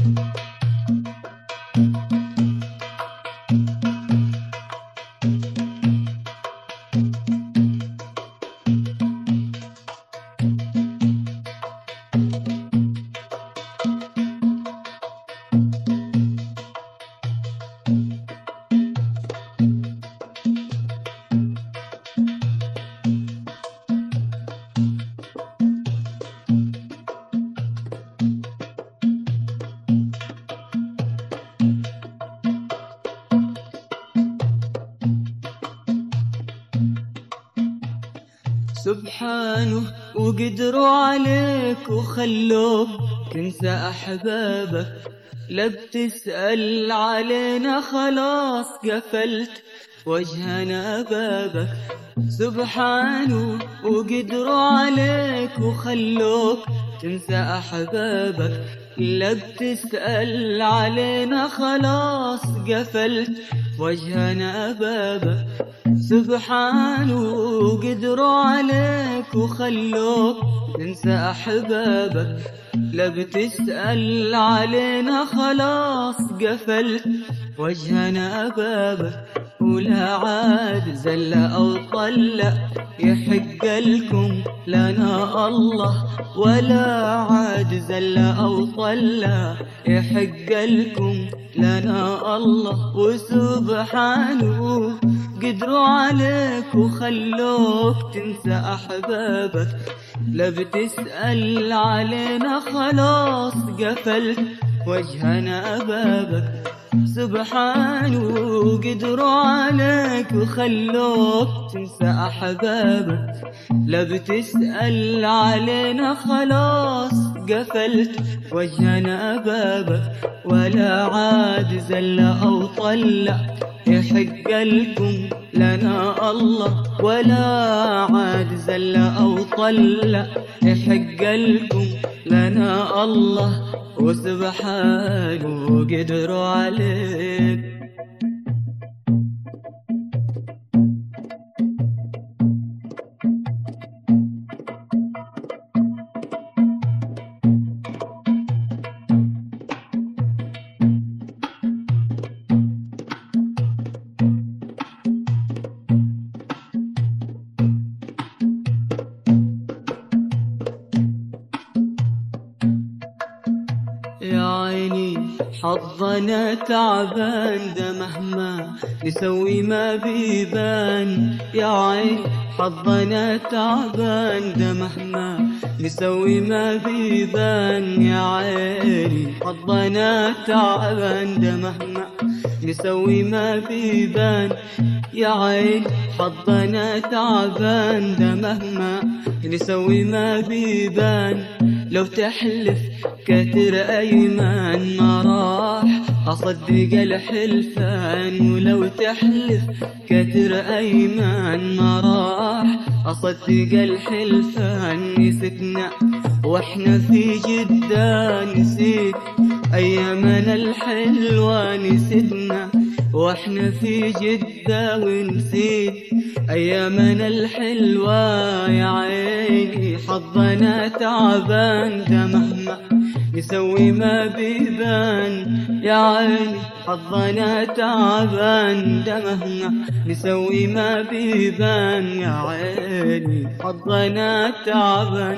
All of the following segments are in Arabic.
سبحانه وقدروا عليك وخلوك تنسى أحبابك، لا بتسأل علينا خلاص قفلت وجهنا بابك. سبحانه وقدروا عليك وخلوك تنسى أحبابك، لا بتسأل علينا خلاص قفلت وجهنا بابك. سبحانه وقدروا عليك وخلوك تنسى أحبابك، لا بتسأل علينا خلاص قفلت وجهنا بابك. ولا عاد زل أو طلع يحق لكم لنا الله، ولا عاد زل أو طلع يحق لكم لنا الله. وسبحانه قدروا عليك وخلوك تنسى أحبابك، لا بتسأل علينا خلاص قفلت وجهنا بابك. سبحانه قدروا عليك وخلوك تنسى أحبابك، لا بتسأل علينا خلاص قفلت وجهنا بابك. ولا عاد زل أو طلع يحق لكم لنا الله، ولا عاد زل أو طلع يحق لكم لنا الله. وسبحانه قدروا عليك. يا عيني حظنا تعبان، ده مهما نسوي ما بيبان. يا عيني حظنا تعبان، ده مهما نسوي ما بيبان. يا عيني حظنا تعبان، ده مهما نسوي ما بيبان. يا عيني حظنا تعبان، ده مهما نسوي ما بيبان. لو تحلف كتر أيمان ما راح أصدق الحلفان، ولو تحلف كتر أيمان ما راح أصدق الحلفان. نسيتنا وإحنا في جدة، نسيت أيامنا الحلوة. نسيتنا وإحنا في جدة ونسيت أيامنا الحلوة. يا عيني حظنا تعبان، ده مهما نسوي ما بيبان. يا عيني حظنا تعبان، ده مهما نسوي ما بيبان. يا عيني حظنا تعبان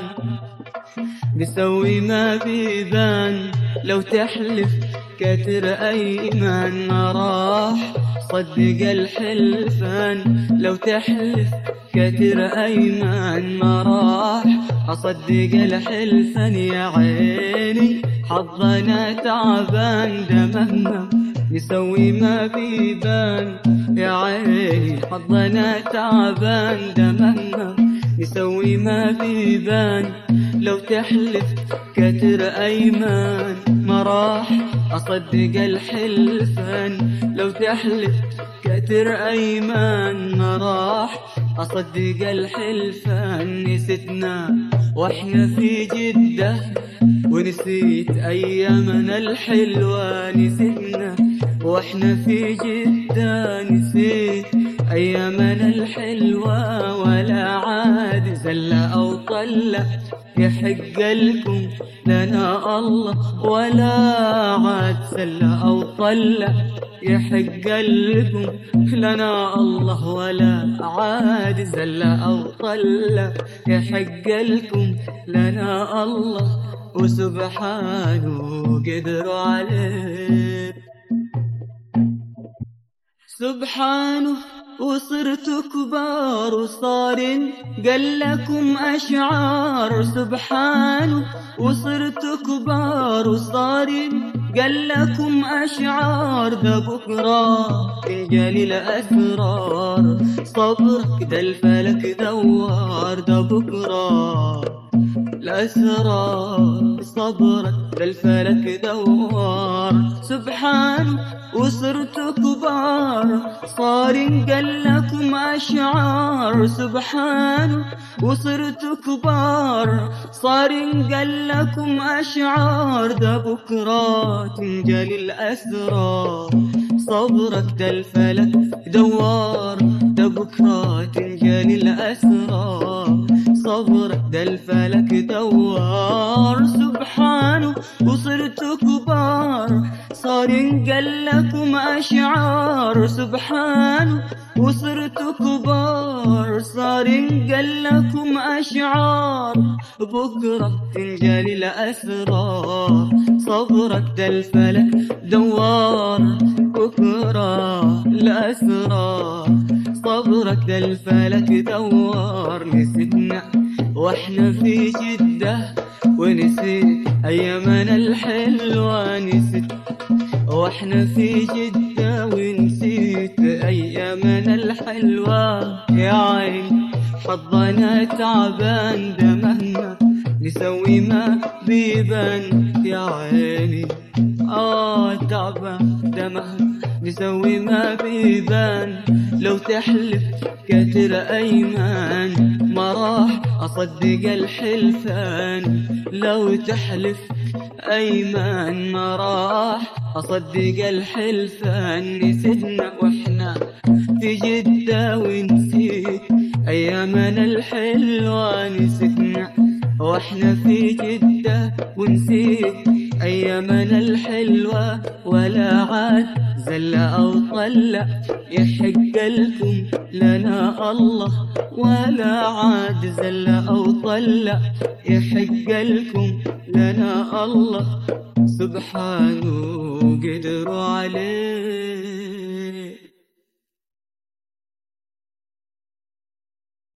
نسوي ما بيبان. لو تحلف كتر أيمان ما راح صدق الحلفان. لو تحلف كتر أيمان ما راح أصدق الحلفان. يا عيني حظنا تعبان، ده مهما نسوي ما بيبان. يا عيني حظنا تعبان، ده مهما نسوي ما بيبان. لو تحلف كتر أيمان ما راح أصدق الحلفان. لو تحلف كتر أيمان ما راح أصدق الحلفان. نسيتنا وإحنا في جدة ونسيت أيامنا الحلوة. نسيتنا وإحنا في جدة، نسيت أيامنا الحلوة ولا عاد زلة أو طلة يحق لكم لنا الله ولا عاد زلة أو طلة يحق لكم لنا الله ولا عاد زلة أو طلة يحق لكم لنا الله وسبحانه قدروا عليه سبحانه وصرت كبار وصار قال لكم أشعار سبحانه وصرت كبار وصار قال لكم أشعار ده بكرة انجال الأسرار صبرك ده الفلك دوار ده بكرة الأسرار صبرك ده الفلك دوار سبحانه وصرت كبار صار قال لكم أشعار سبحانه وصرت كبار صار قال لكم أشعار ده بكرة تنجل الأسرار صبرك ده الفلك دوار ده بكرة تنجل الأسرار صبرك ده الفلك دوار سبحانه وصرت كبار صار قال لكم أشعار سبحانه وصرت كبار صار قال لكم أشعار بكرة تنجل الأسرار صبرك ده الفلك دوار بكرة الأسرار صبرك ده الفلك دوار نسيتنا واحنا في جدة ونسيت أيامنا الحلوة نسيت واحنا في جدة ونسيت أيامنا الحلوة يا عين حظنا تعبان ده مهما نسوي ما بيبان يا عيني تعبان ده مهما نسوي ما بيبان لو تحلف كتر أيمان ما راح أصدق الحلفان لو تحلف أيمان ما راح أصدق الحلفان نسيتنا وإحنا في جدة ونسيت أيامنا الحلوة نسيتنا وإحنا في جدة ونسيت أيامنا الحلوة ولا عاد زلة أو طلة يحق لكم لنا الله ولا عاد زلة أو طلة يحق لكم لنا الله سبحانه قدروا عليه